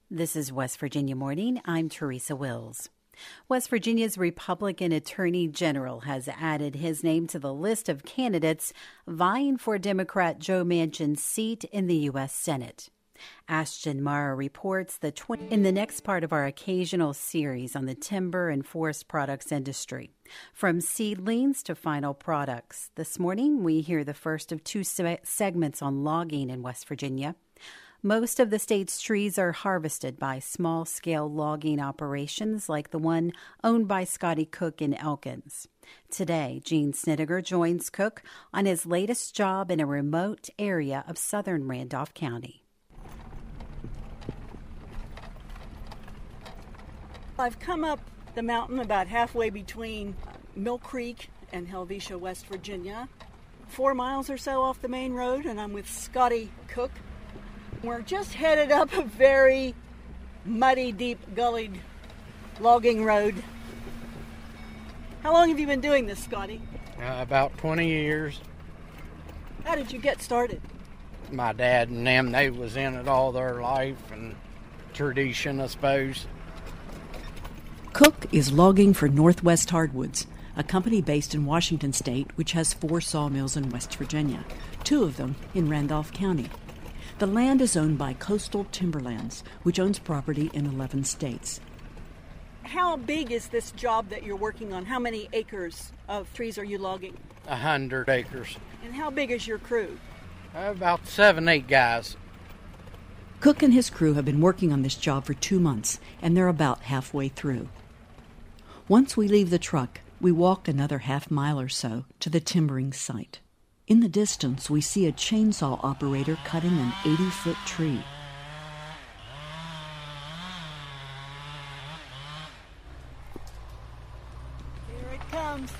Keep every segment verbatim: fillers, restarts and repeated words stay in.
This is West Virginia Morning. I'm Teresa Wills. West Virginia's Republican Attorney General has added his name to the list of candidates vying for Democrat Joe Manchin's seat in the U S Senate. Ashton Mara reports the tw- in the next part of our occasional series on the timber and forest products industry. From seedlings to final products. This morning, we hear the first of two se- segments on logging in West Virginia. Most of the state's trees are harvested by small-scale logging operations like the one owned by Scotty Cook in Elkins. Today, Gene Snidiger joins Cook on his latest job in a remote area of southern Randolph County. I've come up the mountain about halfway between Mill Creek and Helvetia, West Virginia, four miles or so off the main road, and I'm with Scotty Cook. We're just headed up a very muddy, deep, gullied logging road. How long have you been doing this, Scotty? Uh, about twenty years. How did you get started? My dad and them, they was in it all their life, and tradition, I suppose. Cook is logging for Northwest Hardwoods, a company based in Washington State which has four sawmills in West Virginia, two of them in Randolph County. The land is owned by Coastal Timberlands, which owns property in eleven states. How big is this job that you're working on? How many acres of trees are you logging? A hundred acres. And how big is your crew? About seven, eight guys. Cook and his crew have been working on this job for two months, and they're about halfway through. Once we leave the truck, we walk another half mile or so to the timbering site. In the distance, we see a chainsaw operator cutting an eighty-foot tree. Here it comes.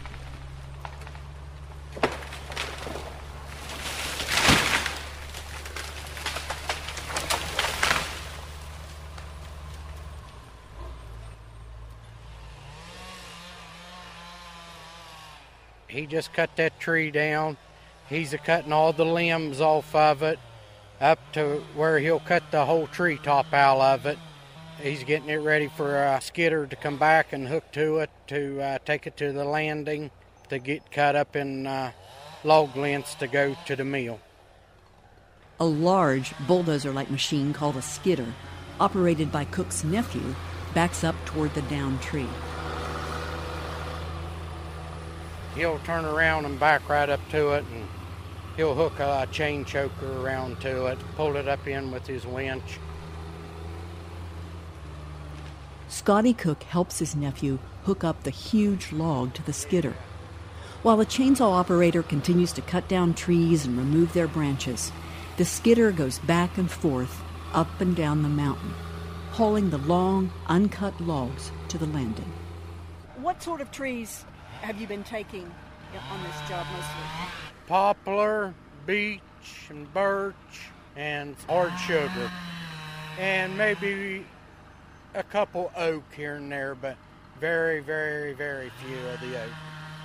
He just cut that tree down. He's a cutting all the limbs off of it up to where he'll cut the whole tree top out of it. He's getting it ready for a skidder to come back and hook to it to uh, take it to the landing to get cut up in uh, log lengths to go to the mill. A large bulldozer-like machine called a skidder, operated by Cook's nephew, backs up toward the downed tree. He'll turn around and back right up to it, and he'll hook a chain choker around to it, pull it up in with his winch. Scotty Cook helps his nephew hook up the huge log to the skidder. While the chainsaw operator continues to cut down trees and remove their branches, the skidder goes back and forth, up and down the mountain, hauling the long, uncut logs to the landing. What sort of trees have you been taking on this job mostly? Poplar, beech, and birch, and hard sugar. And maybe a couple oak here and there, but very, very, very few of the oak.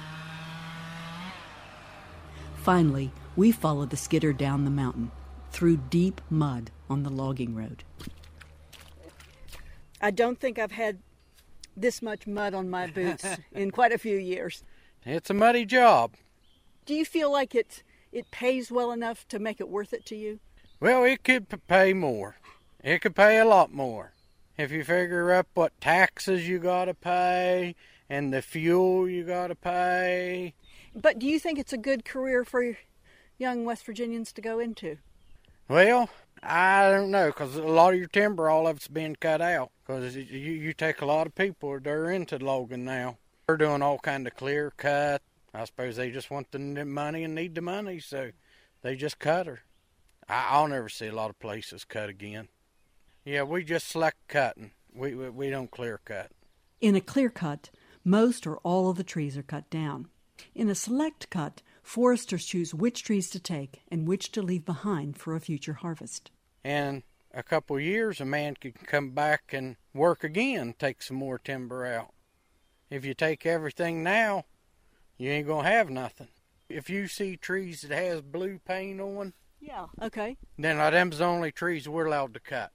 Finally, we follow the skidder down the mountain, through deep mud on the logging road. I don't think I've had this much mud on my boots in quite a few years. It's a muddy job. Do you feel like it, it pays well enough to make it worth it to you? Well, it could p- pay more. It could pay a lot more. If you figure up what taxes you got to pay and the fuel you got to pay. But do you think it's a good career for young West Virginians to go into? Well, I don't know, because a lot of your timber, all of it's being cut out. Because you, you take a lot of people that are into logging now. They're doing all kind of clear cut. I suppose they just want the money and need the money, so they just cut her. I, I'll never see a lot of places cut again. Yeah, we just select cutting. We, we we don't clear cut. In a clear cut, most or all of the trees are cut down. In a select cut, foresters choose which trees to take and which to leave behind for a future harvest. And a couple of years, a man can come back and work again, take some more timber out. If you take everything now, you ain't gonna have nothing. If you see trees that has blue paint on, yeah, okay, then uh, them's the only trees we're allowed to cut.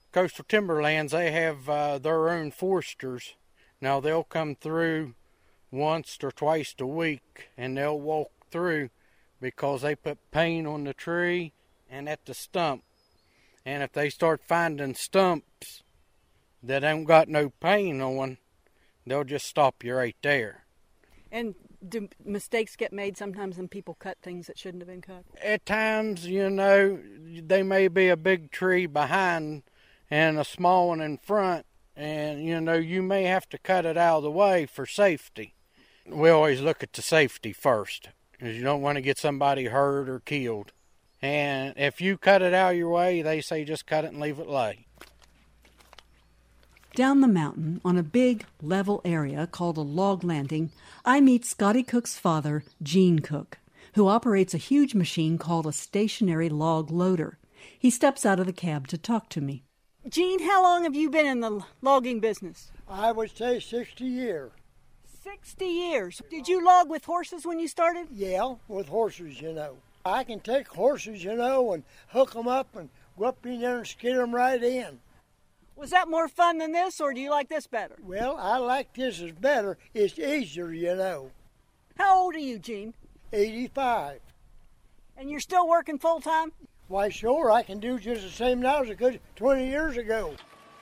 Coastal Timberlands, they have uh, their own foresters. Now, they'll come through once or twice a week, and they'll walk through because they put paint on the tree and at the stump. And if they start finding stumps that ain't got no paint on, they'll just stop you right there. And do mistakes get made sometimes and people cut things that shouldn't have been cut? At times, you know, they may be a big tree behind and a small one in front, and, you know, you may have to cut it out of the way for safety. We always look at the safety first, because you don't want to get somebody hurt or killed. And if you cut it out of your way, they say just cut it and leave it lay. Down the mountain, on a big, level area called a log landing, I meet Scotty Cook's father, Gene Cook, who operates a huge machine called a stationary log loader. He steps out of the cab to talk to me. Gene, how long have you been in the logging business? I would say sixty years. Sixty years. Did you log with horses when you started? Yeah, with horses, you know. I can take horses, you know, and hook them up and go up in there and skid them right in. Was that more fun than this, or do you like this better? Well, I like this is better. It's easier, you know. How old are you, Gene? eighty-five. And you're still working full-time? Why, sure, I can do just the same now as I could twenty years ago.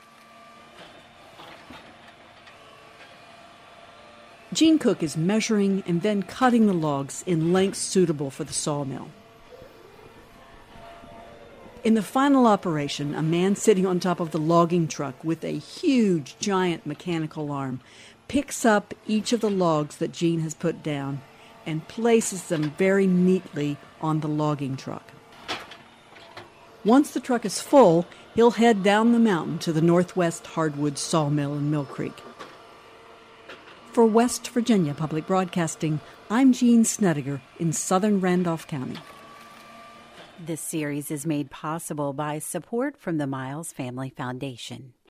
Gene Cook is measuring and then cutting the logs in lengths suitable for the sawmill. In the final operation, a man sitting on top of the logging truck with a huge, giant mechanical arm picks up each of the logs that Gene has put down and places them very neatly on the logging truck. Once the truck is full, he'll head down the mountain to the Northwest Hardwood Sawmill in Mill Creek. For West Virginia Public Broadcasting, I'm Jean Snedeker in southern Randolph County. This series is made possible by support from the Miles Family Foundation.